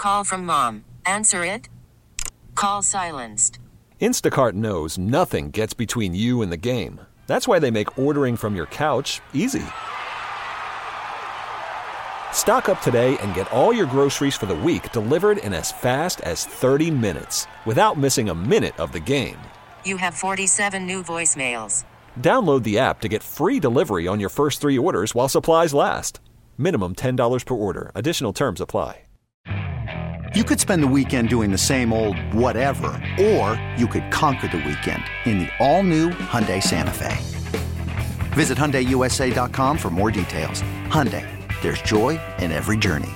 Call from mom. Answer it. Call silenced. Instacart knows nothing gets between you and the game. That's why they make ordering from your couch easy. Stock up today and get all your groceries for the week delivered in as fast as 30 minutes without missing a minute of the game. You have 47 new voicemails. Download the app to get free delivery on your first 3 orders while supplies last. Minimum $10 per order. Additional terms apply. You could spend the weekend doing the same old whatever, or you could conquer the weekend in the all-new Hyundai Santa Fe. Visit HyundaiUSA.com for more details. Hyundai, there's joy in every journey.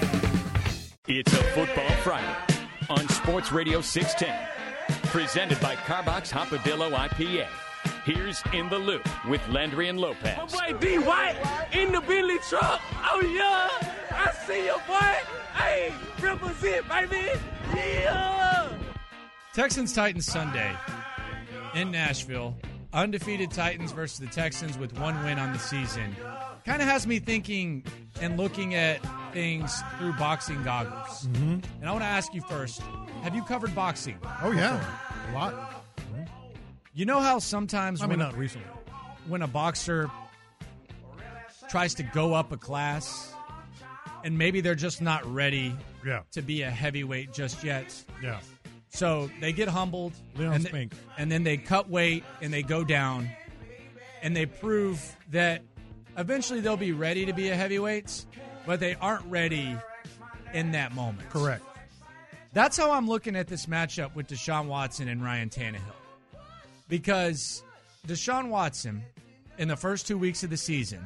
It's a Football Friday on Sports Radio 610. Presented by Carbox Hopadillo IPA. Here's In the Loop with Landry and Lopez. My boy D. White in the Bentley truck. Oh, yeah. I see you, boy. Hey, represent, baby. Yeah. Texans-Titans Sunday in Nashville. Undefeated Titans versus the Texans with 1 win on the season. Kind of has me thinking and looking at things through boxing goggles. Mm-hmm. And I want to ask you first, have you covered boxing? Oh, yeah. A lot. Mm-hmm. You know how sometimes not recently. When a boxer tries to go up a class and maybe they're just not ready to be a heavyweight just yet. Yeah. So they get humbled and then they cut weight and they go down and they prove that eventually they'll be ready to be a heavyweight, but they aren't ready in that moment. Correct. That's how I'm looking at this matchup with Deshaun Watson and Ryan Tannehill. Because Deshaun Watson, in the first 2 weeks of the season,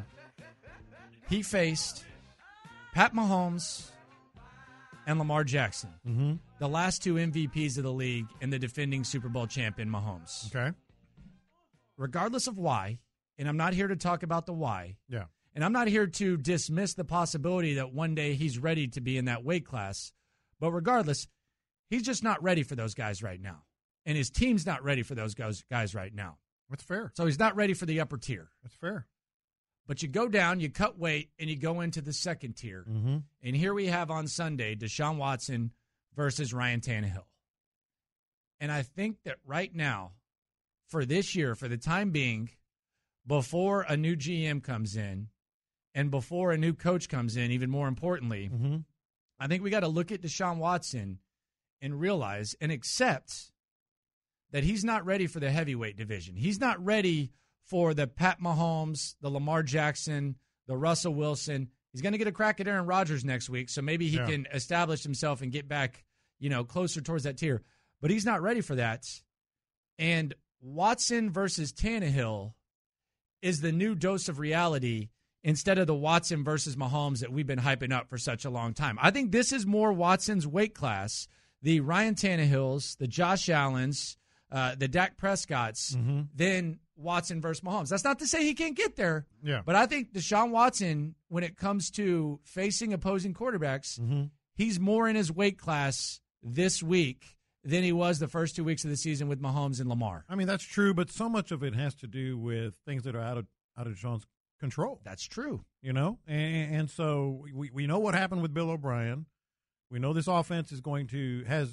he faced Pat Mahomes and Lamar Jackson, the last 2 MVPs of the league and the defending Super Bowl champion Mahomes. Okay. Regardless of why, and I'm not here to talk about the why, and I'm not here to dismiss the possibility that one day he's ready to be in that weight class, but regardless, he's just not ready for those guys right now. And his team's not ready for those guys right now. That's fair. So he's not ready for the upper tier. That's fair. But you go down, you cut weight, and you go into the second tier. Mm-hmm. And here we have on Sunday Deshaun Watson versus Ryan Tannehill. And I think that right now, for this year, for the time being, before a new GM comes in and before a new coach comes in, even more importantly, I think we got to look at Deshaun Watson and realize and accept that he's not ready for the heavyweight division. He's not ready for the Pat Mahomes, the Lamar Jackson, the Russell Wilson. He's going to get a crack at Aaron Rodgers next week, so maybe he can establish himself and get back, closer towards that tier. But he's not ready for that. And Watson versus Tannehill is the new dose of reality instead of the Watson versus Mahomes that we've been hyping up for such a long time. I think this is more Watson's weight class, the Ryan Tannehills, the Josh Allens, the Dak Prescotts, than Watson versus Mahomes. That's not to say he can't get there, but I think Deshaun Watson, when it comes to facing opposing quarterbacks, he's more in his weight class this week than he was the first 2 weeks of the season with Mahomes and Lamar. I mean, that's true, but so much of it has to do with things that are out of Deshaun's control. That's true. And so we know what happened with Bill O'Brien. We know this offense is has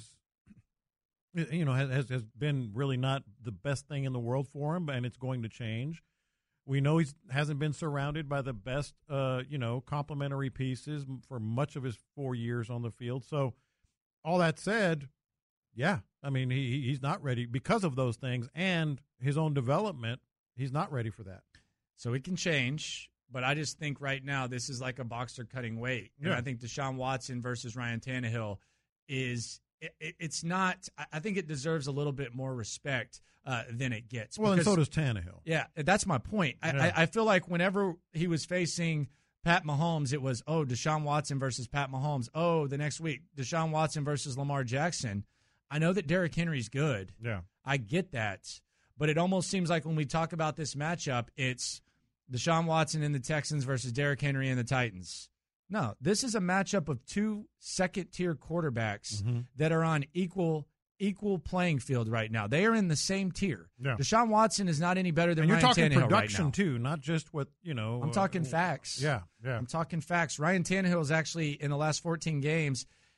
been really not the best thing in the world for him, and it's going to change. We know he hasn't been surrounded by the best, complementary pieces for much of his 4 years on the field. So all that said, I mean, he's not ready because of those things and his own development. He's not ready for that. So it can change, but I just think right now this is like a boxer cutting weight. And I think Deshaun Watson versus Ryan Tannehill it's not – I think it deserves a little bit more respect than it gets. Well, and so does Tannehill. Yeah, that's my point. I feel like whenever he was facing Pat Mahomes, it was, Deshaun Watson versus Pat Mahomes. The next week, Deshaun Watson versus Lamar Jackson. I know that Derrick Henry's good. Yeah. I get that. But it almost seems like when we talk about this matchup, it's Deshaun Watson and the Texans versus Derrick Henry and the Titans. No, this is a matchup of 2 second-tier quarterbacks that are on equal playing field right now. They are in the same tier. Yeah. Deshaun Watson is not any better than Ryan Tannehill. And you're talking production, right now. too, not just what, I'm talking facts. Yeah. I'm talking facts. Ryan Tannehill is actually, in the last 14 games,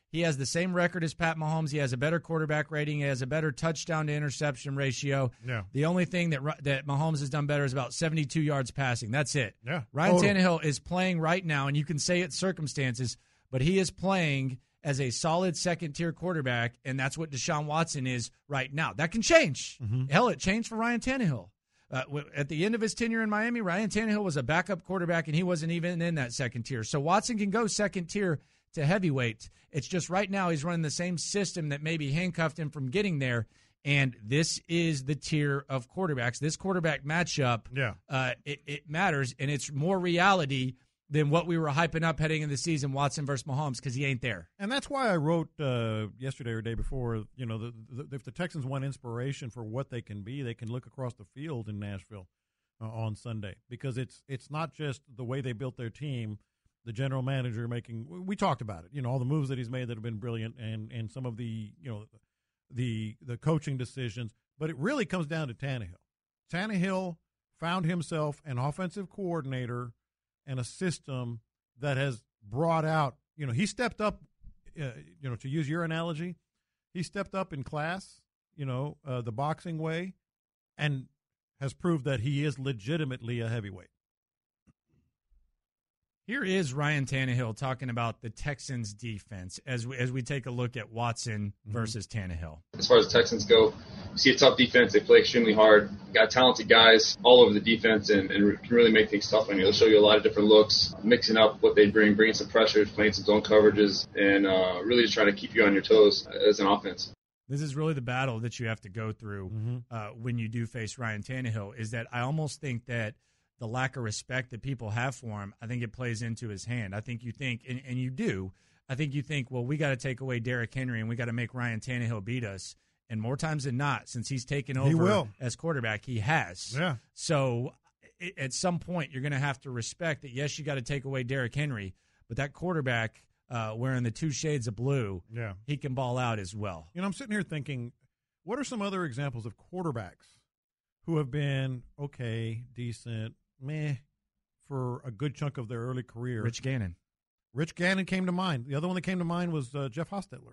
He has the same record as Pat Mahomes. He has a better quarterback rating. He has a better touchdown to interception ratio. Yeah. The only thing that Mahomes has done better is about 72 yards passing. That's it. Yeah. Ryan Tannehill is playing right now, and you can say it's circumstances, but he is playing as a solid second-tier quarterback, and that's what Deshaun Watson is right now. That can change. Hell, it changed for Ryan Tannehill. At the end of his tenure in Miami, Ryan Tannehill was a backup quarterback, and he wasn't even in that second tier. So Watson can go second tier to heavyweight. It's just right now he's running the same system that maybe handcuffed him from getting there, and this is the tier of quarterbacks. This quarterback matchup, it matters, and it's more reality than what we were hyping up heading into the season, Watson versus Mahomes, because he ain't there. And that's why I wrote yesterday or day before, if the Texans want inspiration for what they can be, they can look across the field in Nashville on Sunday, because it's not just the way they built their team, the general manager we talked about it, all the moves that he's made that have been brilliant, and some of the, the coaching decisions, but it really comes down to Tannehill. Tannehill found himself an offensive coordinator and a system that has brought out, he stepped up, to use your analogy, he stepped up in class, the boxing way, and has proved that he is legitimately a heavyweight. Here is Ryan Tannehill talking about the Texans' defense as we take a look at Watson versus Tannehill. As far as Texans go, you see a tough defense. They play extremely hard. Got talented guys all over the defense and can really make things tough on you. They'll show you a lot of different looks, mixing up what they bringing some pressures, playing some zone coverages, and really just trying to keep you on your toes as an offense. This is really the battle that you have to go through when you do face Ryan Tannehill, is that I almost think that the lack of respect that people have for him, I think it plays into his hand. I think you think, and you do, I think you think, well, we got to take away Derrick Henry and we got to make Ryan Tannehill beat us. And more times than not, since he's taken over as quarterback, he has. Yeah. So at some point, you're going to have to respect that, yes, you got to take away Derrick Henry, but that quarterback wearing the two shades of blue, he can ball out as well. I'm sitting here thinking, what are some other examples of quarterbacks who have been okay, decent, meh, for a good chunk of their early career? Rich Gannon came to mind. The other one that came to mind was Jeff Hostetler.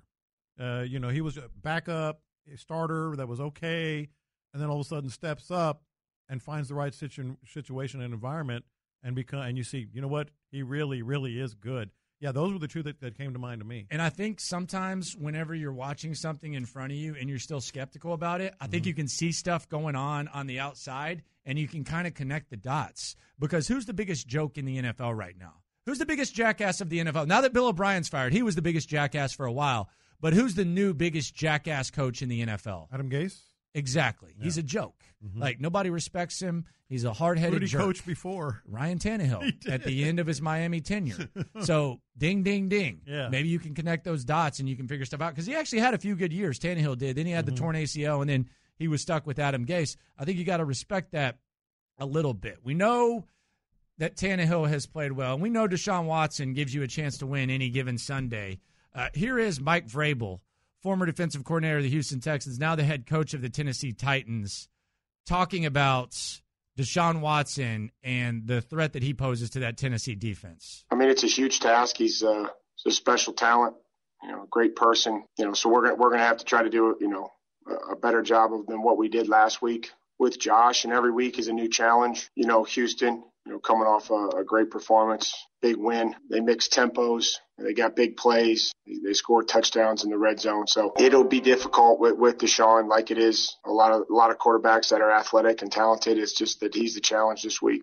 He was a backup, a starter that was okay, and then all of a sudden steps up and finds the right situation and environment, and you see, you know what, he really, really is good. Yeah, those were the two that came to mind to me. And I think sometimes whenever you're watching something in front of you and you're still skeptical about it, I think you can see stuff going on the outside, and you can kind of connect the dots. Because who's the biggest joke in the NFL right now? Who's the biggest jackass of the NFL? Now that Bill O'Brien's fired, he was the biggest jackass for a while. But who's the new biggest jackass coach in the NFL? Adam Gase? Exactly. Yeah. He's a joke. Like, nobody respects him. He's a hard-headed jerk. Who did he coach before? Ryan Tannehill at the end of his Miami tenure. So, ding, ding, ding. Yeah. Maybe you can connect those dots and you can figure stuff out. Because he actually had a few good years, Tannehill did. Then he had the torn ACL, and then he was stuck with Adam Gase. I think you got to respect that a little bit. We know that Tannehill has played well, and we know Deshaun Watson gives you a chance to win any given Sunday. Here is Mike Vrabel, former defensive coordinator of the Houston Texans, now the head coach of the Tennessee Titans, talking about Deshaun Watson and the threat that he poses to that Tennessee defense. I mean, it's a huge task. He's a special talent, a great person. So we're gonna have to try to do a better job than what we did last week with Josh. And every week is a new challenge. Houston, coming off a great performance, big win. They mix tempos. They got big plays. They score touchdowns in the red zone. So it'll be difficult with Deshaun, like it is a lot of quarterbacks that are athletic and talented. It's just that he's the challenge this week.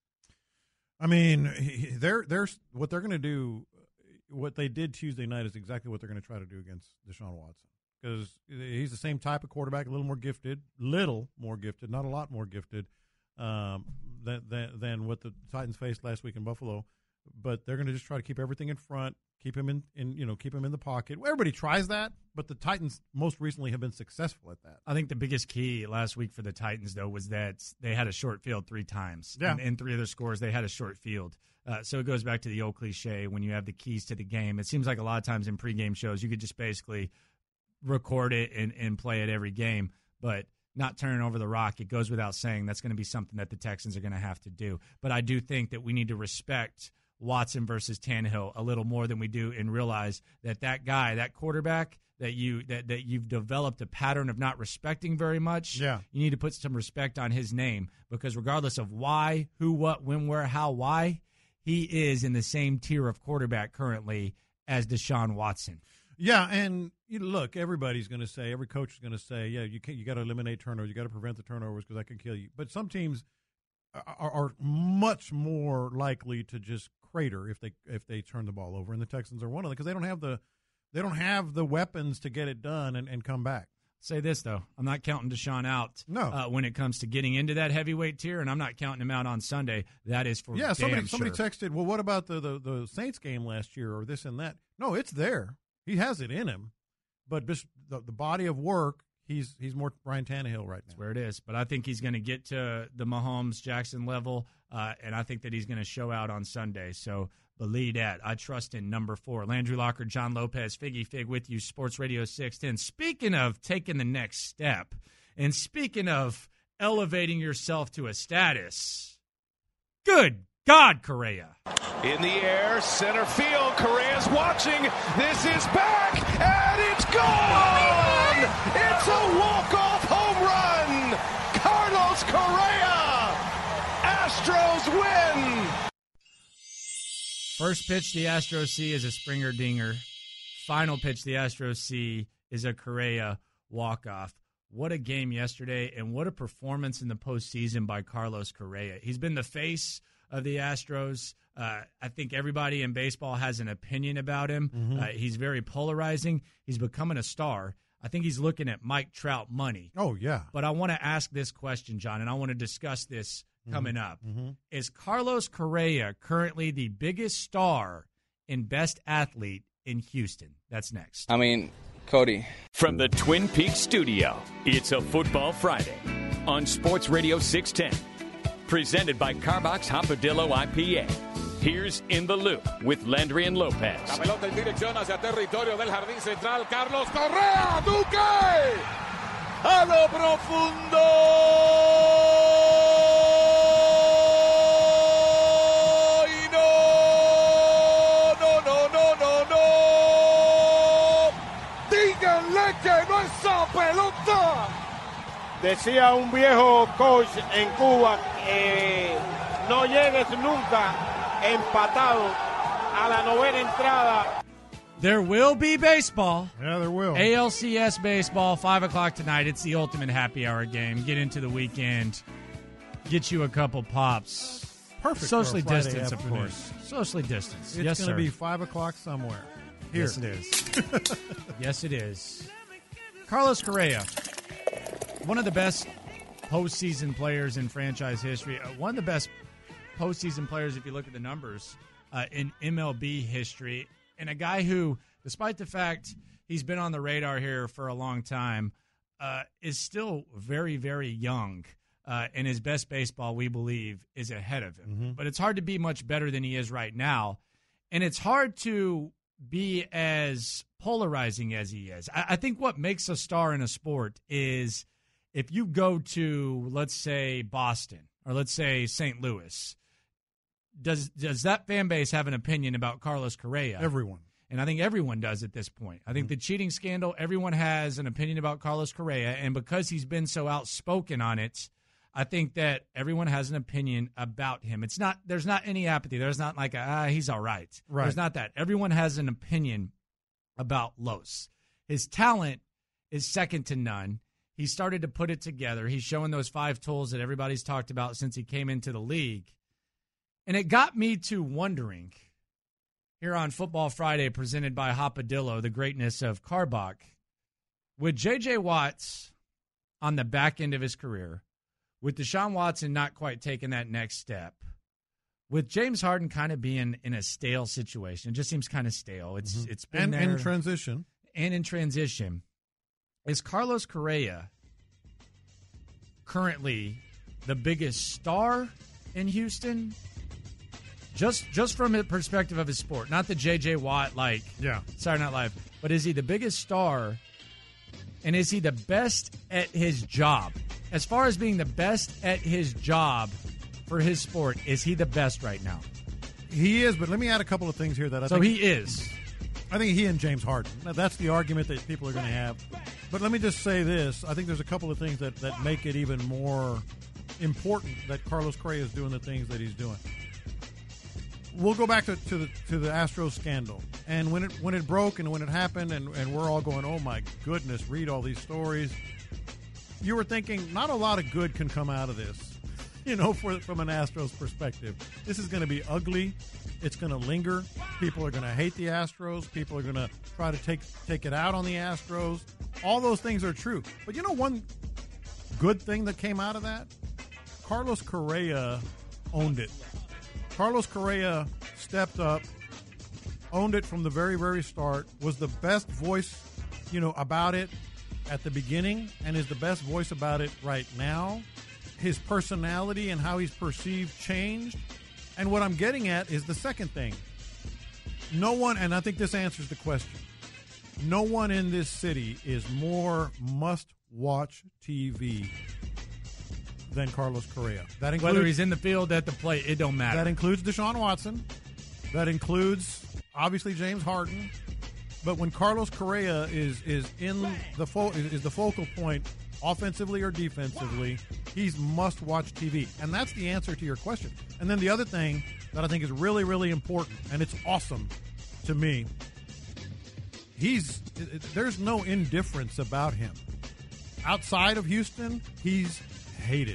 I mean, they're what they're going to do. What they did Tuesday night is exactly what they're going to try to do against Deshaun Watson, because he's the same type of quarterback, a little more gifted, not a lot more gifted than what the Titans faced last week in Buffalo. But they're going to just try to keep everything in front, keep him in the pocket. Well, everybody tries that, but the Titans most recently have been successful at that. I think the biggest key last week for the Titans, though, was that they had a short field 3 times. Yeah. In 3 of their scores, they had a short field. So it goes back to the old cliche, when you have the keys to the game. It seems like a lot of times in pregame shows, you could just basically record it and play it every game, but not turning over the rock. It goes without saying that's going to be something that the Texans are going to have to do. But I do think that we need to respect Watson versus Tannehill a little more than we do, and realize that guy, that quarterback that you've developed a pattern of not respecting very much. Yeah. You need to put some respect on his name, because regardless of why, who, what, when, where, how, why, he is in the same tier of quarterback currently as Deshaun Watson. Yeah, and look, everybody's going to say, every coach is going to say, yeah, you got to eliminate turnovers, you got to prevent the turnovers because that can kill you. But some teams are much more likely to just crater if they turn the ball over, and the Texans are one of them because they don't have the weapons to get it done and come back. Say this, though. I'm not counting Deshaun out when it comes to getting into that heavyweight tier, and I'm not counting him out on Sunday. That is for damn somebody sure. texted, well, what about the Saints game last year or this and that? No, it's there. He has it in him. But just the body of work, he's more Ryan Tannehill right now. That's where it is. But I think he's going to get to the Mahomes-Jackson level, and I think that he's going to show out on Sunday. So believe that. I trust in number 4. Landry Locker, John Lopez, Figgy Fig with you, Sports Radio 610. Speaking of taking the next step, and speaking of elevating yourself to a status, good God, Correa. In the air, center field. Correa's watching. This is back, and it's gone! It's a walk-off home run! Carlos Correa! Astros win! First pitch the Astros see is a Springer dinger. Final pitch the Astros see is a Correa walk-off. What a game yesterday, and what a performance in the postseason by Carlos Correa. He's been the face of the Astros. I think everybody in baseball has an opinion about him. Mm-hmm. He's very polarizing. He's becoming a star. I think he's looking at Mike Trout money. Oh, yeah. But I want to ask this question, John, and I want to discuss this coming up. Mm-hmm. Is Carlos Correa currently the biggest star and best athlete in Houston? That's next. I mean, Cody. From the Twin Peaks studio, it's a Football Friday on Sports Radio 610. Presented by Carbox Hopadillo IPA. Here's In the Loop with Landry and Lopez. La pelota en dirección hacia territorio del jardín central. Carlos Correa, Duque. A lo profundo. Y no. Díganle que no es esa pelota. Decía un viejo coach en Cuba, no llegues nunca empatado a la novena entrada. There will be baseball. Yeah, there will. ALCS baseball, 5 o'clock tonight. It's the ultimate happy hour game. Get into the weekend. Get you a couple pops. Perfect. Socially for a Friday distanced, of afternoon. course. Socially distanced. It's Yes, going sir. to be 5 o'clock somewhere. Here. Yes, it is. Yes, it is. Carlos Correa, one of the best postseason players in franchise history. One of the best postseason players, if you look at the numbers, in MLB history. And a guy who, despite the fact he's been on the radar here for a long time, is still very, very young. And his best baseball, we believe, is ahead of him. Mm-hmm. But it's hard to be much better than he is right now. And it's hard to be as polarizing as he is. I think what makes a star in a sport is if you go to, let's say, Boston or let's say St. Louis, does that fan base have an opinion about Carlos Correa? Everyone. And I think everyone does at this point. I think the cheating scandal, everyone has an opinion about Carlos Correa. And because he's been so outspoken on it, I think that everyone has an opinion about him. There's not any apathy. There's not like, he's all right. Right. There's not that. Everyone has an opinion about Los. His talent is second to none. He started to put it together. He's showing those 5 tools that everybody's talked about since he came into the league. And it got me to wondering, here on Football Friday, presented by Hopadillo, the greatness of Carbach, with J.J. Watts on the back end of his career, with Deshaun Watson not quite taking that next step, with James Harden kind of being in a stale situation, it just seems kind of stale. It's been there. And in transition. And in transition. Is Carlos Correa currently the biggest star in Houston? Just from the perspective of his sport, not the J.J. Watt, Saturday Night Live, but is he the biggest star, and is he the best at his job? As far as being the best at his job for his sport, is he the best right now? He is, but let me add a couple of things here that I think. So he is. I think he and James Harden. Now, that's the argument that people are going to have. But let me just say this. I think there's a couple of things that make it even more important that Carlos Correa is doing the things that he's doing. We'll go back to the Astros scandal. And when it broke and when it happened and we're all going, oh, my goodness, read all these stories. You were thinking not a lot of good can come out of this, from an Astros perspective. This is going to be ugly. It's going to linger. People are going to hate the Astros. People are going to try to take it out on the Astros. All those things are true. But one good thing that came out of that? Carlos Correa owned it. Carlos Correa stepped up, owned it from the very, very start, was the best voice, about it at the beginning, and is the best voice about it right now. His personality and how he's perceived changed. And what I'm getting at is the second thing. No one, and I think this answers the question, no one in this city is more must-watch TV than Carlos Correa. That includes, whether he's in the field, at the plate, it don't matter. That includes Deshaun Watson. That includes, obviously, James Harden. But when Carlos Correa is in the focal point, offensively or defensively, he's must-watch TV. And that's the answer to your question. And then the other thing that I think is really, really important, and it's awesome to me, there's no indifference about him. Outside of Houston, he's hated.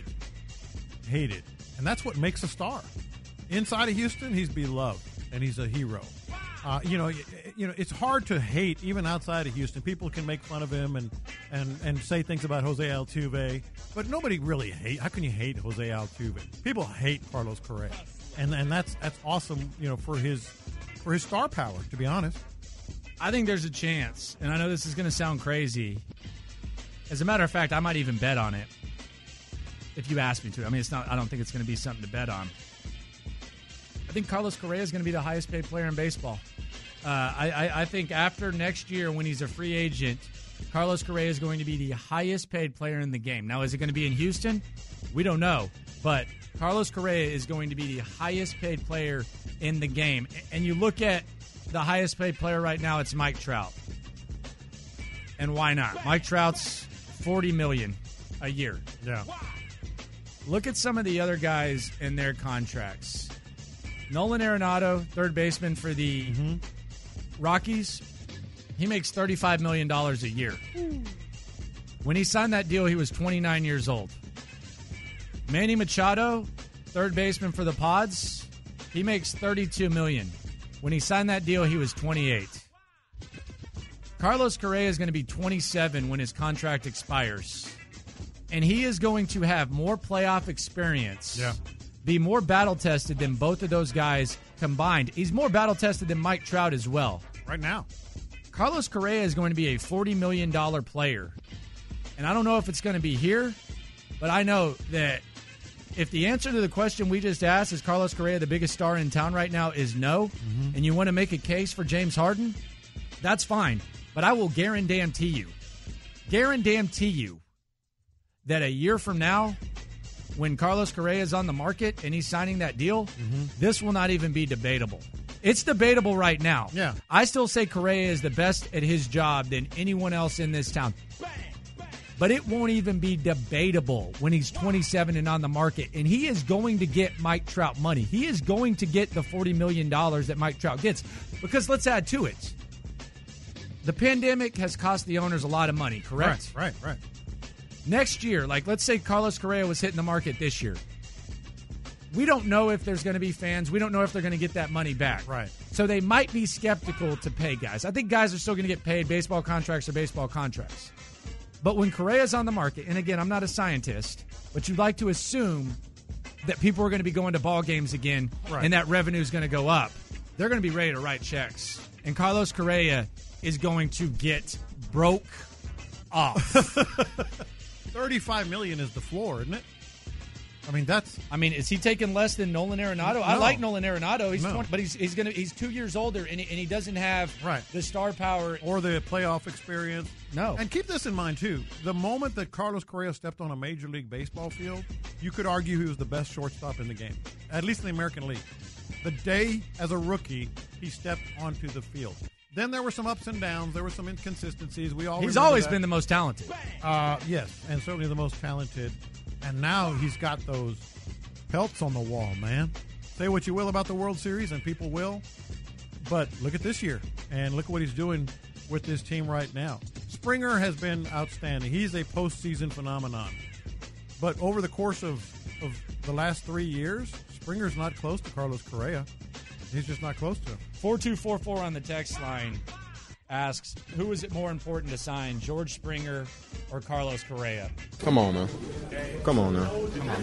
And that's what makes a star. Inside of Houston, he's beloved, and he's a hero. It's hard to hate even outside of Houston. People can make fun of him and say things about Jose Altuve, but nobody really hates. How can you hate Jose Altuve? People hate Carlos Correa, and that's awesome. For his star power. To be honest, I think there's a chance, and I know this is going to sound crazy. As a matter of fact, I might even bet on it if you ask me to. I mean, it's not. I don't think it's going to be something to bet on. I think Carlos Correa is going to be the highest paid player in baseball. I think after next year when he's a free agent, Carlos Correa is going to be the highest paid player in the game. Now, is it going to be in Houston? We don't know. But Carlos Correa is going to be the highest paid player in the game. And you look at the highest paid player right now, it's Mike Trout. And why not? Mike Trout's $40 million a year. Yeah. Look at some of the other guys in their contracts. Nolan Arenado, third baseman for the Rockies, he makes $35 million a year. When he signed that deal, he was 29 years old. Manny Machado, third baseman for the Pods, he makes $32 million. When he signed that deal, he was 28. Carlos Correa is going to be 27 when his contract expires. And he is going to have more playoff experience. Yeah. Be more battle-tested than both of those guys combined. He's more battle-tested than Mike Trout as well. Right now. Carlos Correa is going to be a $40 million player. And I don't know if it's going to be here, but I know that if the answer to the question we just asked, is Carlos Correa the biggest star in town right now, is no, and you want to make a case for James Harden, that's fine. But I will guarantee you that a year from now, when Carlos Correa is on the market and he's signing that deal, this will not even be debatable. It's debatable right now. Yeah. I still say Correa is the best at his job than anyone else in this town. But it won't even be debatable when he's 27 and on the market. And he is going to get Mike Trout money. He is going to get the $40 million that Mike Trout gets. Because let's add to it. The pandemic has cost the owners a lot of money, correct? Right. Next year, let's say Carlos Correa was hitting the market this year. We don't know if there's going to be fans. We don't know if they're going to get that money back. Right. So they might be skeptical to pay guys. I think guys are still going to get paid. Baseball contracts are baseball contracts. But when Correa's on the market, and again, I'm not a scientist, but you'd like to assume that people are going to be going to ball games again, right, and that revenue is going to go up. They're going to be ready to write checks. And Carlos Correa is going to get broke off. $35 million is the floor, isn't it? Is he taking less than Nolan Arenado? No. I like Nolan Arenado. He's No. 20, but he's 2 years older, and he doesn't have the star power or the playoff experience. No. And keep this in mind too: the moment that Carlos Correa stepped on a Major League Baseball field, you could argue he was the best shortstop in the game, at least in the American League. the day as a rookie he stepped onto the field. Then there were some ups and downs. There were some inconsistencies. He's always been the most talented. Yes, and certainly the most talented. And now he's got those pelts on the wall, man. Say what you will about the World Series, and people will. But look at this year, and look at what he's doing with this team right now. Springer has been outstanding. He's a postseason phenomenon. But over the course of the last 3 years, Springer's not close to Carlos Correa. He's just not close to him. 4244 on the text line asks, who is it more important to sign, George Springer or Carlos Correa? Come on, man. Come on, man.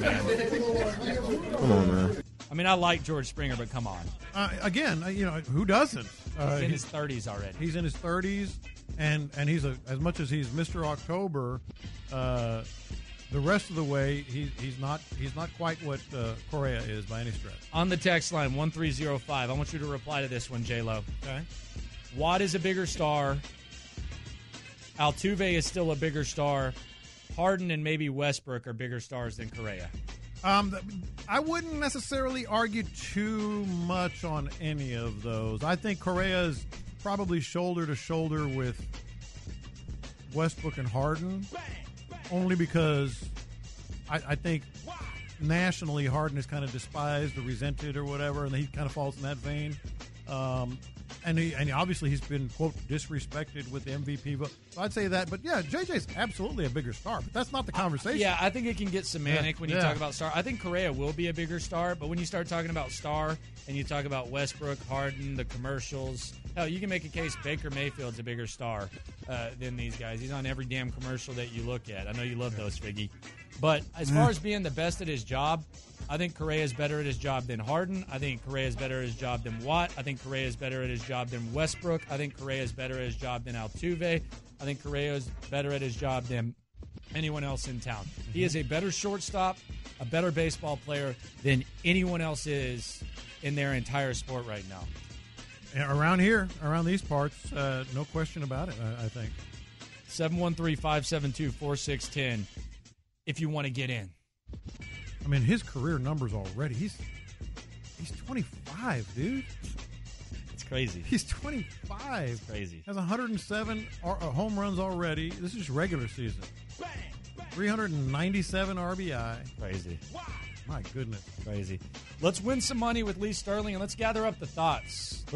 I mean, I like George Springer, but come on. Again, who doesn't? He's in his 30s already. He's in his 30s, and he's as much as he's Mr. October. The rest of the way, he's not quite what Correa is by any stretch. On the text line 1305, I want you to reply to this one, J-Lo. Okay. Watt is a bigger star. Altuve is still a bigger star. Harden and maybe Westbrook are bigger stars than Correa. I wouldn't necessarily argue too much on any of those. I think Correa is probably shoulder to shoulder with Westbrook and Harden, only because I think nationally Harden is kind of despised or resented or whatever, and he kind of falls in that vein. And obviously he's been, quote, disrespected with the MVP vote. So I'd say that. But, yeah, JJ's absolutely a bigger star. But that's not the conversation. Yeah, I think it can get semantic when you talk about star. I think Correa will be a bigger star. But when you start talking about star and you talk about Westbrook, Harden, the commercials, hell, you can make a case Baker Mayfield's a bigger star than these guys. He's on every damn commercial that you look at. I know you love those, Figgy. But as far as being the best at his job, I think Correa is better at his job than Harden. I think Correa is better at his job than Watt. I think Correa is better at his job than Westbrook. I think Correa is better at his job than Altuve. I think Correa is better at his job than anyone else in town. He is a better shortstop, a better baseball player than anyone else is in their entire sport right now. Around here, around these parts, no question about it, I think. 713-572-4610 if you want to get in. I mean, his career numbers already. He's 25, dude. It's crazy. He's 25. It's crazy. Has 107 home runs already. This is just regular season. 397 RBI. Crazy. My goodness. Crazy. Let's win some money with Lee Sterling, and let's gather up the thoughts.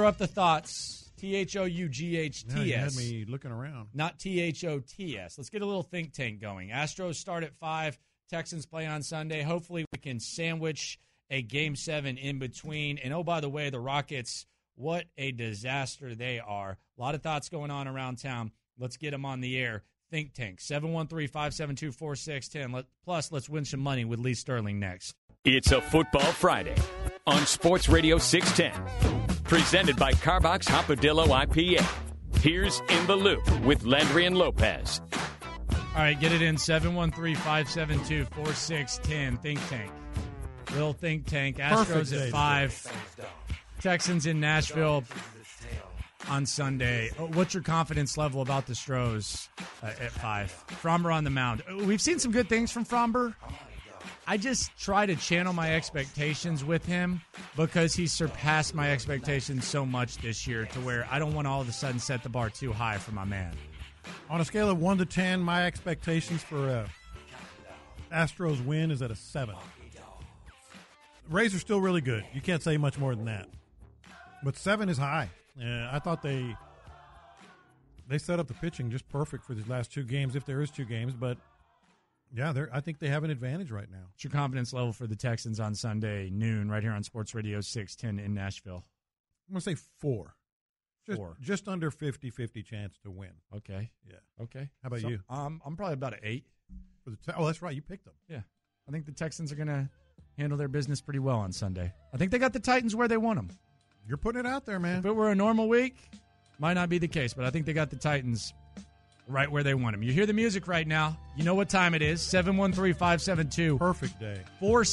THOUGHTS. Now you had me looking around. Not THOTS. Let's get a little think tank going. Astros start at 5. Texans play on Sunday. Hopefully we can sandwich a Game 7 in between. And, oh, by the way, the Rockets, what a disaster they are. A lot of thoughts going on around town. Let's get them on the air. Think Tank, 713-572-4610. Plus, let's win some money with Lee Sterling next. It's a Football Friday on Sports Radio 610. Presented by Carbox Hopadillo IPA. Here's In the Loop with Landry and Lopez. All right, get it in, 713-572-4610. Think Tank. Little Think Tank. Astros at 5. Texans in Nashville on Sunday. What's your confidence level about the Stros at 5? Fromber on the mound. We've seen some good things from Fromber. I just try to channel my expectations with him because he surpassed my expectations so much this year to where I don't want to all of a sudden set the bar too high for my man. On a scale of 1 to 10, my expectations for Astros win is at a 7. The Rays are still really good. You can't say much more than that. But 7 is high. I thought they set up the pitching just perfect for these last 2 games, if there is 2 games. But, yeah, I think they have an advantage right now. What's your confidence level for the Texans on Sunday, noon, right here on Sports Radio 610 in Nashville? I'm going to say 4. Just under 50-50 chance to win. Okay. Yeah. Okay. How about you? I'm probably about an 8. Oh, that's right. You picked them. Yeah. I think the Texans are going to handle their business pretty well on Sunday. I think they got the Titans where they want them. You're putting it out there, man. If it were a normal week, might not be the case, but I think they got the Titans right where they want them. You hear the music right now. You know what time it is. 713-572. Perfect day.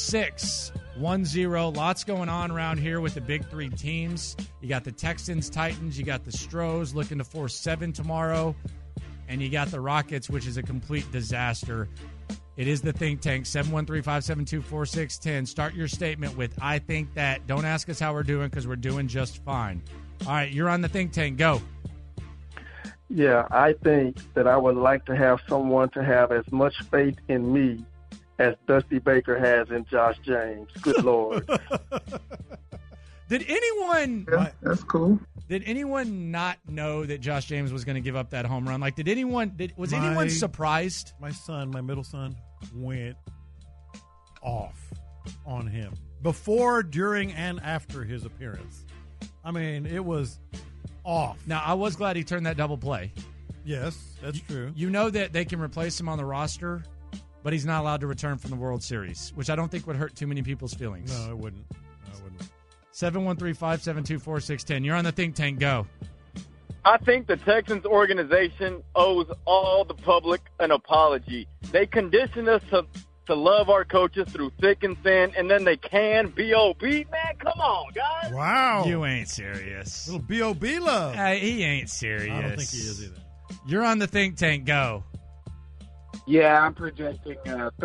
4610. Lots going on around here with the big 3 teams. You got the Texans, Titans. You got the Stros looking to force 7 tomorrow. And you got the Rockets, which is a complete disaster. It is the Think Tank, 713-572-4610. Start your statement with, I think that. Don't ask us how we're doing because we're doing just fine. All right, you're on the Think Tank. Go. Yeah, I think that I would like to have someone to have as much faith in me as Dusty Baker has in Josh James. Good Lord. Did anyone... Yeah, that's cool. Did anyone not know that Josh James was going to give up that home run? Like, did anyone... Was anyone surprised? My middle son, went off on him before, during, and after his appearance. I mean, it was off. Now, I was glad he turned that double play. Yes, that's true. You know that they can replace him on the roster, but he's not allowed to return from the World Series, which I don't think would hurt too many people's feelings. No, it wouldn't. 713-572-4610. You're on the Think Tank. Go. I think the Texans organization owes all the public an apology. They conditioned us to love our coaches through thick and thin, and then they can B.O.B. Man, come on, guys. Wow. You ain't serious. Little B.O.B. love. He ain't serious. I don't think he is either. You're on the Think Tank. Go. Yeah, I'm projecting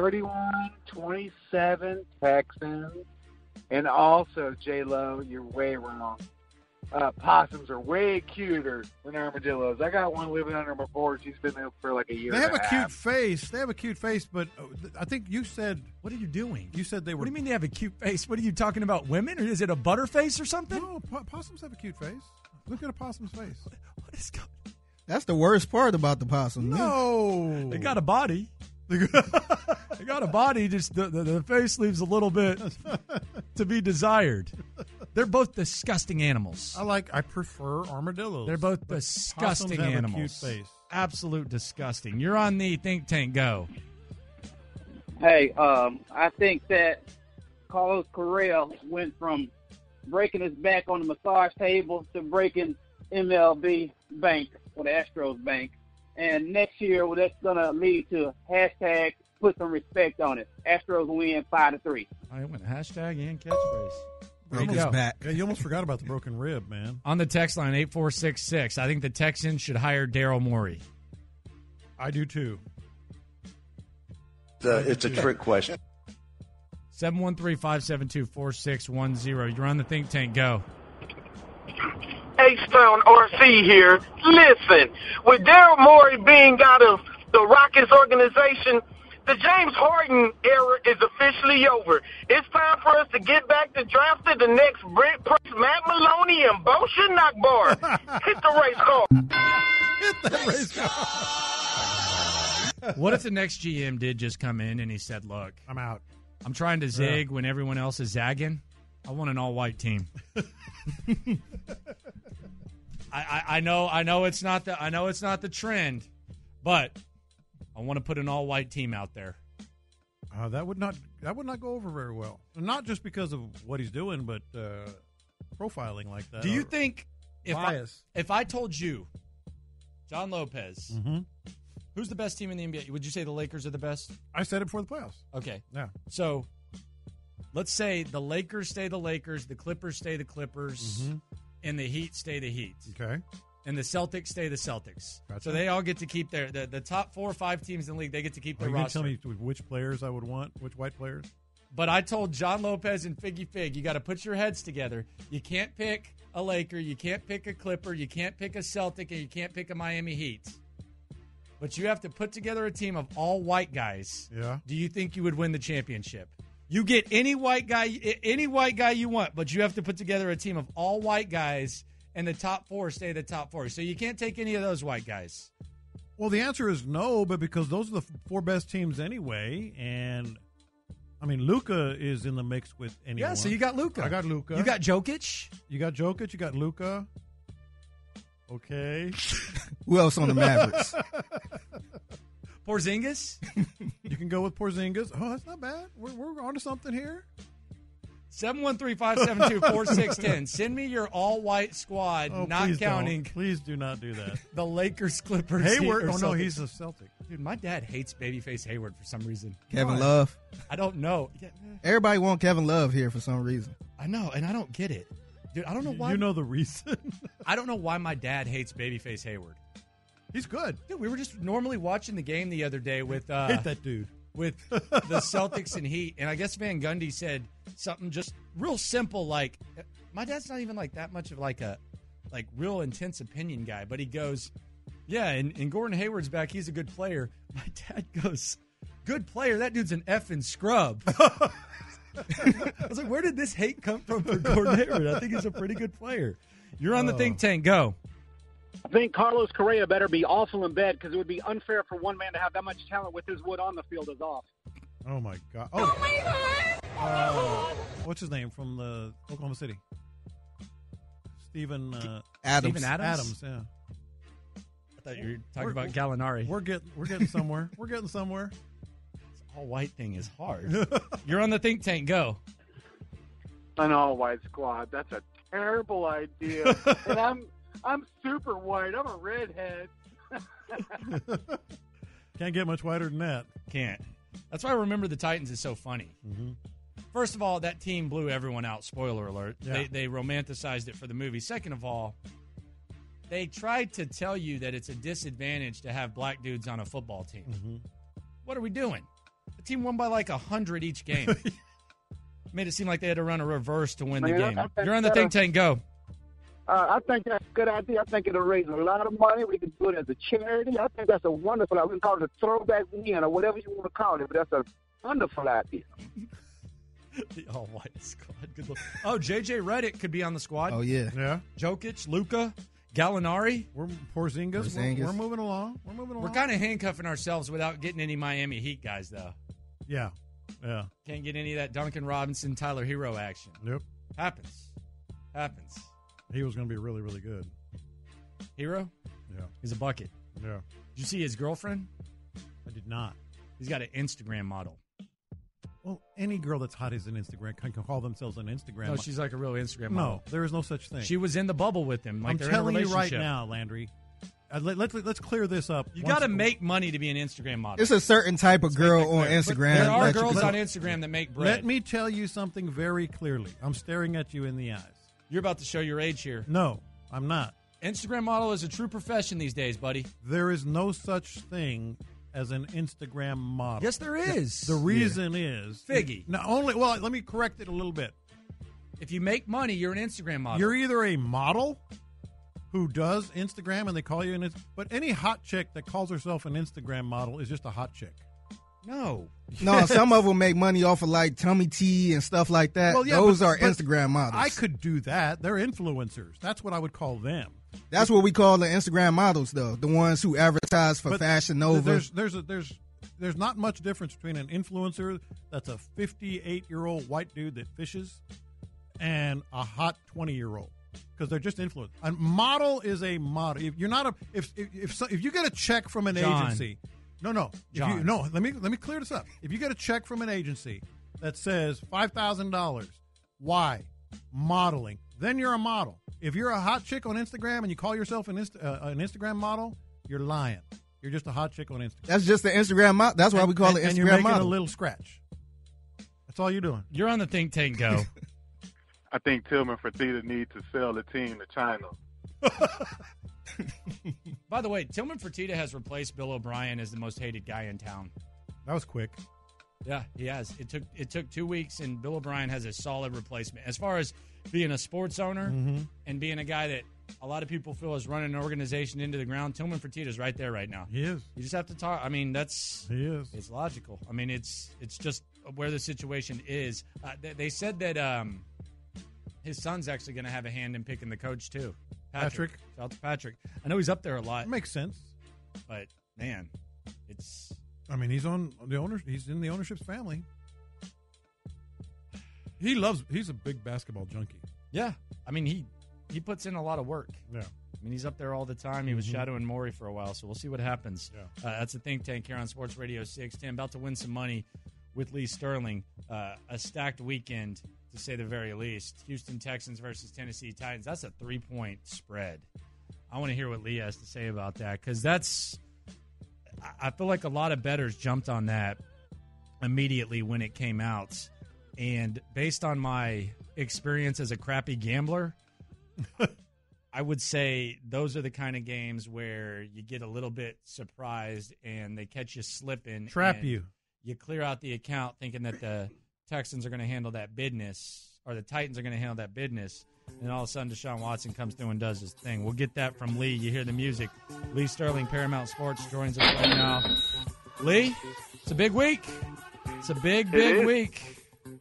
31-27 Texans. And also, J-Lo, you're way wrong. Possums are way cuter than armadillos. I got one living under my porch. He's been there for like a year. They have a cute half. face. They have a cute face, but I think you said... What are you doing? You said they were... What do you mean they have a cute face? What are you talking about, women? Or is it a butter face or something? No, possums have a cute face. Look at a possum's face. What is going on? That's the worst part about the possum. No. They got a body. They got a body, just the face leaves a little bit to be desired. They're both disgusting animals. I prefer armadillos. They're both disgusting have animals. A cute face. Absolute disgusting. You're on the Think Tank. Go. Hey, I think that Carlos Correa went from breaking his back on the massage table to breaking MLB bank or the Astros bank. And next year, well, that's going to lead to hashtag put some respect on it. Astros win 5-3. I went hashtag and catchphrase. Back. Yeah, you almost forgot about the broken rib, man. On the text line, 8466, I think the Texans should hire Daryl Morey. I do, too. It's a trick question. 713-572-4610. You're on the Think Tank. Go. H-Town RC here. Listen, with Daryl Morey being out of the Rockets organization, the James Harden era is officially over. It's time for us to get back to drafting the next Brent Price, Matt Maloney, and Bo Shinakbar. Hit the race car. Hit that race car. What if the next GM did just come in and he said, look, I'm out. I'm trying to zig when everyone else is zagging. I want an all-white team. I know it's not the trend, but I want to put an all-white team out there. That would not go over very well. Not just because of what he's doing, but profiling like that. Do you think if I told you, John Lopez, who's the best team in the NBA? Would you say the Lakers are the best? I said it before the playoffs. Okay. Yeah. So let's say the Lakers stay the Lakers, the Clippers stay the Clippers, and the Heat stay the Heat. Okay. And the Celtics stay the Celtics. Gotcha. So they all get to keep the top 4 or 5 teams in the league, they get to keep their roster. Are you going to tell me which players I would want, which white players? But I told John Lopez and Figgy Fig, you got to put your heads together. You can't pick a Laker, you can't pick a Clipper, you can't pick a Celtic, and you can't pick a Miami Heat. But you have to put together a team of all white guys. Yeah. Do you think you would win the championship? You get any white guy you want, but you have to put together a team of all white guys, and the top 4 stay the top 4. So you can't take any of those white guys. Well, the answer is no, but because those are the 4 best teams anyway, and I mean, Luka is in the mix with anyone. Yeah, so you got Luka. I got Luka. You got Jokic. You got Jokic. You got Luka. Okay. Who else on the Mavericks? Porzingis. You can go with Porzingis. Oh, that's not bad. We're onto something here. 713-572-4610. Send me your all-white squad, not counting. Please do not do that. The Lakers, Clippers, Hayward. Heat, Oh, no, he's a Celtic. Dude, my dad hates babyface Hayward for some reason. Kevin Love. I don't know. Everybody want Kevin Love here for some reason. I know, and I don't get it. Dude, I don't know why. You know the reason. I don't know why my dad hates babyface Hayward. He's good. Dude, we were just normally watching the game the other day with hate that dude. with the Celtics and Heat, and I guess Van Gundy said something just real simple, like, my dad's not even like that much of like a real intense opinion guy, but he goes, yeah, and Gordon Hayward's back, he's a good player. My dad goes, good player? That dude's an effing scrub. I was like, where did this hate come from for Gordon Hayward? I think he's a pretty good player. You're on the think tank. Go. I think Carlos Correa better be awful in bed because it would be unfair for one man to have that much talent with his wood on the field as off. Oh, my God. Oh, my God. What's his name from the Oklahoma City? Steven Adams. Steven Adams? Adams, yeah. I thought you were talking about Gallinari. We're getting somewhere. We're getting somewhere. This all-white thing is hard. You're on the think tank. Go. An all-white squad. That's a terrible idea. And I'm super white. I'm a redhead. Can't get much whiter than that. Can't. That's why I Remember the Titans is so funny. Mm-hmm. First of all, that team blew everyone out. Spoiler alert. Yeah. They romanticized it for the movie. Second of all, they tried to tell you that it's a disadvantage to have black dudes on a football team. Mm-hmm. What are we doing? The team won by like 100 each game. Made it seem like they had to run a reverse to win the game. You're on the think tank. Go. I think that's a good idea. I think it'll raise a lot of money. We can do it as a charity. I think that's a wonderful idea. We can call it a throwback weekend or whatever you want to call it, but that's a wonderful idea. The all-white squad. Good look. Oh, J.J. Redick could be on the squad. Oh, yeah. Yeah. Jokic, Luka, Gallinari. We're Porzingis. We're moving along. We're kind of handcuffing ourselves without getting any Miami Heat guys, though. Yeah. Yeah. Can't get any of that Duncan Robinson, Tyler Hero action. Nope. Happens. He was going to be really, really good. Hero? Yeah. He's a bucket. Yeah. Did you see his girlfriend? I did not. He's got an Instagram model. Well, any girl that's hot is an Instagram can call themselves an Instagram. No, she's like a real Instagram model. No, there is no such thing. She was in the bubble with him. Like I'm they're telling in a you right relationship. now, Landry. Let's clear this up. You got to make money to be an Instagram model. It's a certain type of girl on Instagram. There are girls on Instagram that make bread. Let me tell you something very clearly. I'm staring at you in the eyes. You're about to show your age here. No, I'm not. Instagram model is a true profession these days, buddy. There is no such thing as an Instagram model. Yes, there is. The reason is Figgy. Not only. Well, let me correct it a little bit. If you make money, you're an Instagram model. You're either a model who does Instagram and they call you but any hot chick that calls herself an Instagram model is just a hot chick. No, some of them make money off of like tummy tea and stuff like that. Well, yeah, those are but Instagram models. I could do that. They're influencers. That's what I would call them. That's what we call the Instagram models, though. The ones who advertise for Fashion Nova. There's not much difference between an influencer that's a 58-year-old white dude that fishes and a hot 20-year-old. Because they're just influencers. A model is a model. If you're not a if you get a check from an agency, let me clear this up. If you get a check from an agency that says $5,000, why modeling? Then you're a model. If you're a hot chick on Instagram and you call yourself an Instagram model, you're lying. You're just a hot chick on Instagram. That's just the Instagram model. That's why we call it Instagram and you're making model. a little scratch. That's all you're doing. You're on the think tank. Go. I think Tillman Fertitta needs to sell the team to China. By the way, Tillman Fertitta has replaced Bill O'Brien as the most hated guy in town. That was quick. Yeah, he has. It took 2 weeks, and Bill O'Brien has a solid replacement. As far as being a sports owner and being a guy that a lot of people feel is running an organization into the ground, Tillman Fertitta is right there right now. He is. You just have to talk. I mean, he is. It's logical. I mean, it's just where the situation is. They said that his son's actually going to have a hand in picking the coach too. Patrick. Shout out to Patrick. I know he's up there a lot. It makes sense. But man, it's. I mean, he's on the owners. He's in the ownership's family. He's a big basketball junkie. Yeah, I mean he puts in a lot of work. Yeah, I mean he's up there all the time. He was shadowing Morey for a while, so we'll see what happens. Yeah. That's a think tank here on Sports Radio 610. About to win some money with Lee Sterling. A stacked weekend to say the very least. Houston Texans versus Tennessee Titans. That's a 3-point spread. I want to hear what Lee has to say about that because I feel like a lot of bettors jumped on that immediately when it came out. And based on my experience as a crappy gambler, I would say those are the kind of games where you get a little bit surprised and they catch you slipping. Trap you. you clear out the account thinking that the Texans are going to handle that business, or the Titans are going to handle that business, and all of a sudden Deshaun Watson comes through and does his thing. We'll get that from Lee. You hear the music. Lee Sterling, Paramount Sports, joins us right now. Lee, it's a big week. It's a big week.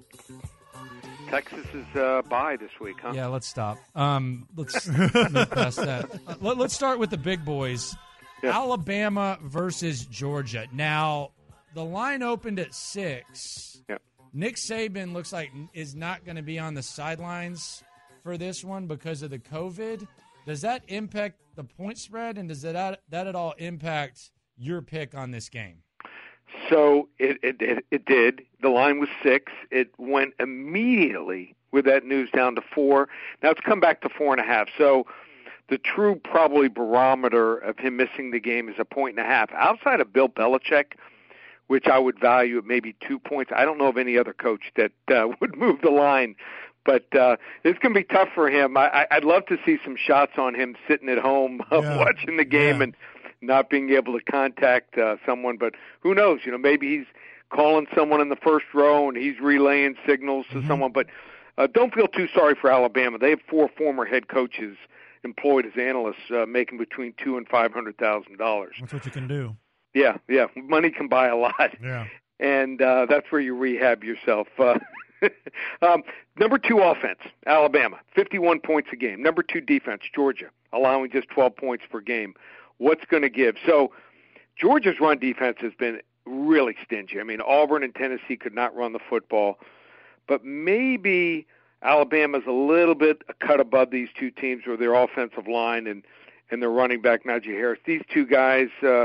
Texas is bye this week, huh? Yeah, let's stop. Let's move past that. Let's start with the big boys. Yeah. Alabama versus Georgia. Now, the line opened at 6. Yeah. Nick Saban looks like is not going to be on the sidelines for this one because of the COVID. Does that impact the point spread, and does that at all impact your pick on this game? So it did. The line was 6. It went immediately with that news down to 4. Now it's come back to 4.5. So the true probably barometer of him missing the game is 1.5. Outside of Bill Belichick, which I would value at maybe 2 points, I don't know of any other coach that would move the line. But it's going to be tough for him. I'd love to see some shots on him sitting at home watching the game and not being able to contact someone. But who knows? Maybe he's calling someone in the first row and he's relaying signals to someone. But don't feel too sorry for Alabama. They have 4 former head coaches employed as analysts making between $200,000 and $500,000. That's what you can do. Yeah. Money can buy a lot. Yeah. And that's where you rehab yourself. Number 2 offense, Alabama, 51 points a game. Number 2 defense, Georgia, allowing just 12 points per game. What's going to give? So Georgia's run defense has been really stingy. I mean, Auburn and Tennessee could not run the football, but maybe Alabama's a little bit a cut above these two teams with their offensive line and their running back, Najee Harris. These two guys,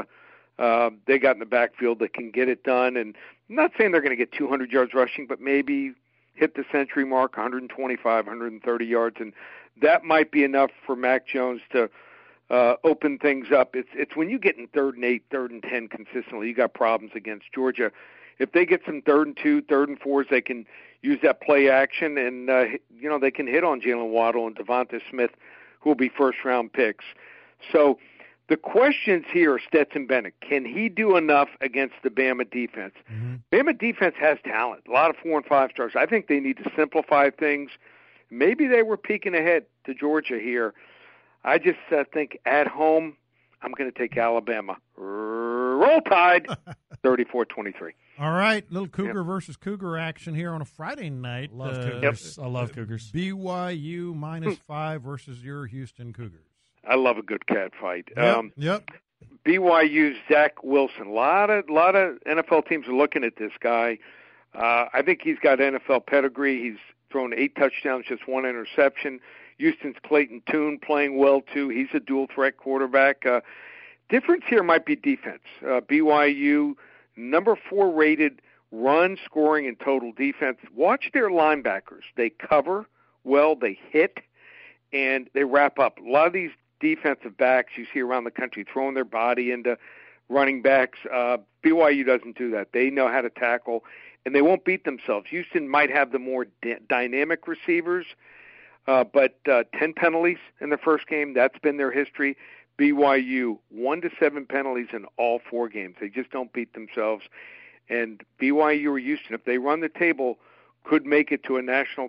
they got in the backfield that can get it done. And I'm not saying they're going to get 200 yards rushing, but maybe hit the century mark, 125, 130 yards. And that might be enough for Mac Jones to open things up. It's when you get in 3rd and 8, 3rd and 10 consistently, you got problems against Georgia. If they get some 3rd and 2, 3rd and 4s, they can use that play action, and they can hit on Jalen Waddle and Devonta Smith, who will be first-round picks. So the questions here are Stetson Bennett. Can he do enough against the Bama defense? Mm-hmm. Bama defense has talent, a lot of 4 and 5 stars. I think they need to simplify things. Maybe they were peeking ahead to Georgia here. I just think at home, I'm going to take Alabama. Roll Tide, 34-23. All right, little Cougar versus Cougar action here on a Friday night. Love Cougars. I love Cougars. BYU -5 versus your Houston Cougars. I love a good cat fight. Yep. BYU's Zach Wilson. A lot of NFL teams are looking at this guy. I think he's got NFL pedigree. He's thrown 8 touchdowns, just 1 interception. Houston's Clayton Tune playing well, too. He's a dual-threat quarterback. Difference here might be defense. BYU, number 4 rated run, scoring, and total defense. Watch their linebackers. They cover well, they hit, and they wrap up. A lot of these defensive backs you see around the country throwing their body into running backs. BYU doesn't do that. They know how to tackle, and they won't beat themselves. Houston might have the more dynamic receivers, but 10 penalties in the first game, that's been their history. BYU, 1 to 7 penalties in all 4 games. They just don't beat themselves. And BYU or Houston, if they run the table, could make it to a national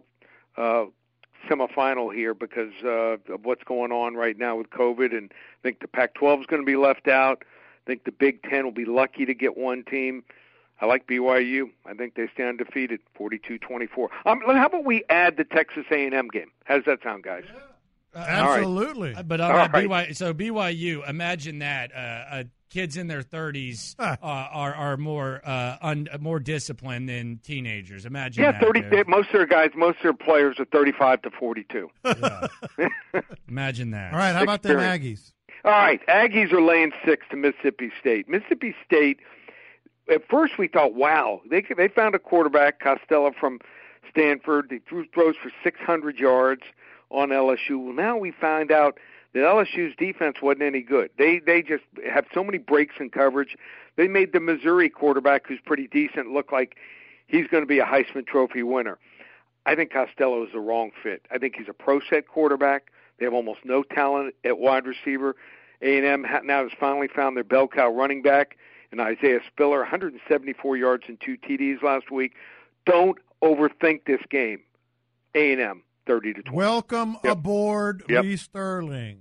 semifinal here because of what's going on right now with COVID. And I think the Pac-12 is going to be left out. I think the Big Ten will be lucky to get one team. I like BYU. I think they stand defeated, 42-24. How about we add the Texas A&M game? How does that sound, guys? Absolutely. Right. But BYU, imagine that. Kids in their 30s are more disciplined than teenagers. Imagine that. 30. Most of their players are 35 to 42. Yeah. Imagine that. All right, how about them Aggies? All right, Aggies are laying 6 to Mississippi State. Mississippi State, at first we thought, wow, they found a quarterback, Costello from Stanford. He throws for 600 yards on LSU. Well, now we find out that LSU's defense wasn't any good. They just have so many breaks in coverage. They made the Missouri quarterback, who's pretty decent, look like he's going to be a Heisman Trophy winner. I think Costello is the wrong fit. I think he's a pro-set quarterback. They have almost no talent at wide receiver. A&M now has finally found their bell cow running back And Isaiah Spiller, 174 yards and 2 TDs last week. Don't overthink this game. A&M, 30-20. Welcome aboard, Yep. Lee Sterling.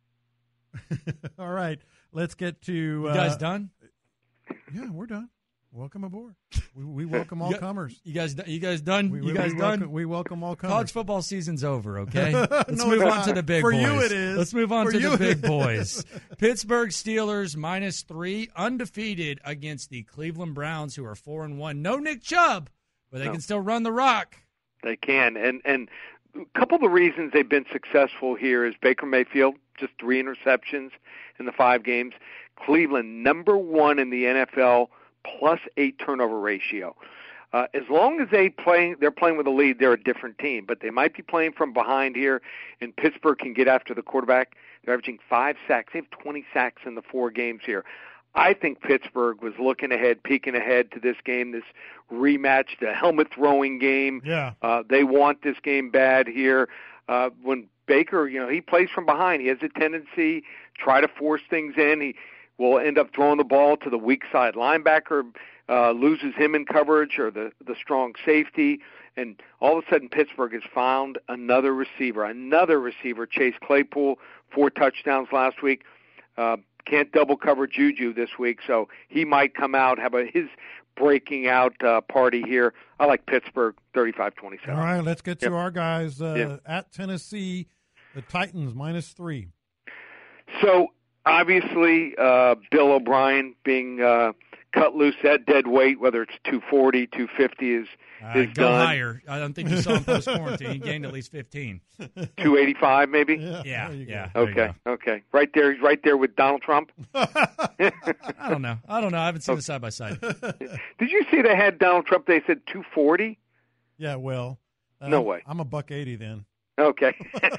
All right, let's get to... You guys done? Yeah, we're done. Welcome aboard. We welcome all comers. You guys done? We welcome all comers. College football season's over, okay? No, Let's move on to the big boys. For you it is. Let's move on For to you the big it is. boys. Pittsburgh Steelers -3, undefeated against the Cleveland Browns, who are 4-1. No Nick Chubb, but they can still run the rock. They can. And a couple of the reasons they've been successful here is Baker Mayfield, just 3 interceptions in the 5 games. Cleveland, number 1 in the NFL, +8 turnover ratio. As long as they're playing with a lead, they're a different team. But they might be playing from behind here, and Pittsburgh can get after the quarterback. They're averaging 5 sacks. They have 20 sacks in the 4 games here. I think Pittsburgh was looking ahead, peeking ahead to this game, this rematch, the helmet-throwing game. Yeah. They want this game bad here. When Baker, he plays from behind. He has a tendency try to force things in. He will end up throwing the ball to the weak side linebacker, loses him in coverage, or the strong safety. And all of a sudden, Pittsburgh has found another receiver, Chase Claypool, 4 touchdowns last week. Can't double cover Juju this week, so he might come out, have his breaking out party here. I like Pittsburgh 35-27. All right, let's get to our guys at Tennessee, the Titans -3. So obviously, Bill O'Brien being cut loose at dead weight, whether it's 240, 250 is Go done. higher. I don't think you saw him post-quarantine. He gained at least 15. 285 maybe? Yeah. Okay. Right there. He's right there with Donald Trump. I don't know. I haven't seen the side by side. Did you see they had Donald Trump? They said 240. Yeah, well. No way. I'm a $1.80 then. Okay.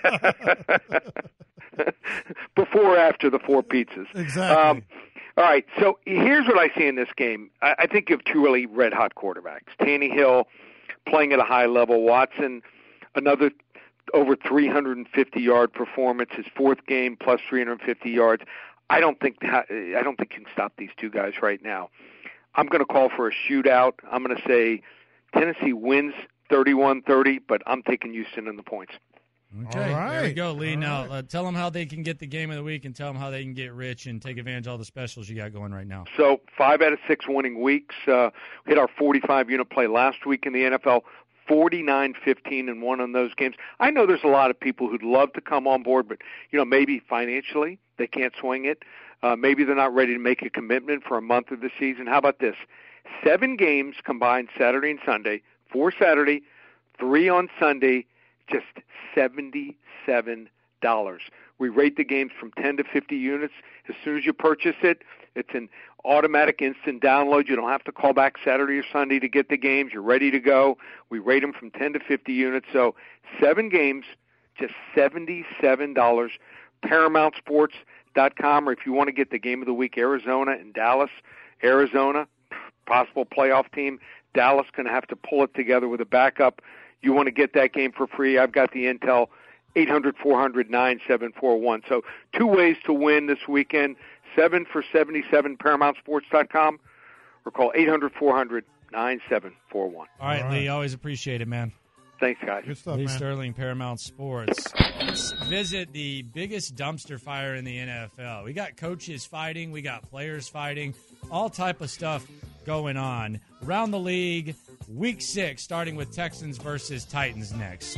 Before or after the 4 pizzas. Exactly. All right, so here's what I see in this game. I think you have 2 really red-hot quarterbacks. Tannehill playing at a high level. Watson, another over 350-yard performance. His 4th game plus 350 yards. I don't think you can stop these 2 guys right now. I'm going to call for a shootout. I'm going to say Tennessee wins 31-30, but I'm taking Houston in the points. Okay, All right. There we go, Lee. Now, tell them how they can get the game of the week and tell them how they can get rich and take advantage of all the specials you got going right now. So 5 out of 6 winning weeks. Hit our 45-unit play last week in the NFL, 49-15-1 on those games. I know there's a lot of people who'd love to come on board, but maybe financially they can't swing it. Maybe they're not ready to make a commitment for a month of the season. How about this? 7 games combined Saturday and Sunday, 4 Saturday, 3 on Sunday, just $77. We rate the games from 10 to 50 units. As soon as you purchase it, it's an automatic instant download. You don't have to call back Saturday or Sunday to get the games. You're ready to go. We rate them from 10 to 50 units. So 7 games, just $77. ParamountSports.com, or if you want to get the game of the week, Arizona and Dallas. Arizona, possible playoff team. Dallas going to have to pull it together with a backup. You want to get that game for free, I've got the intel, 800-400-9741. So 2 ways to win this weekend, 7 for $77, ParamountSports.com, or call 800-400-9741. All right, Lee, always appreciate it, man. Thanks, guys. Good stuff, Lee man. Sterling, Paramount Sports. Let's visit the biggest dumpster fire in the NFL. We got coaches fighting. We got players fighting. All type of stuff going on. Around the league, Week 6, starting with Texans versus Titans next.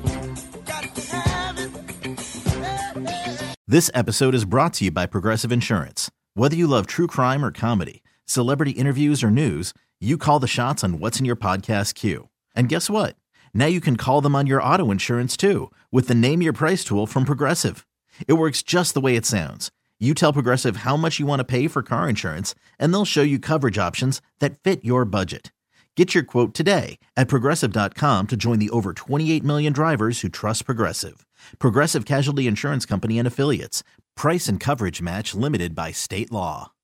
This episode is brought to you by Progressive Insurance. Whether you love true crime or comedy, celebrity interviews or news, you call the shots on what's in your podcast queue. And guess what? Now you can call them on your auto insurance too with the Name Your Price tool from Progressive. It works just the way it sounds. You tell Progressive how much you want to pay for car insurance, and they'll show you coverage options that fit your budget. Get your quote today at Progressive.com to join the over 28 million drivers who trust Progressive. Progressive Casualty Insurance Company and Affiliates. Price and coverage match limited by state law.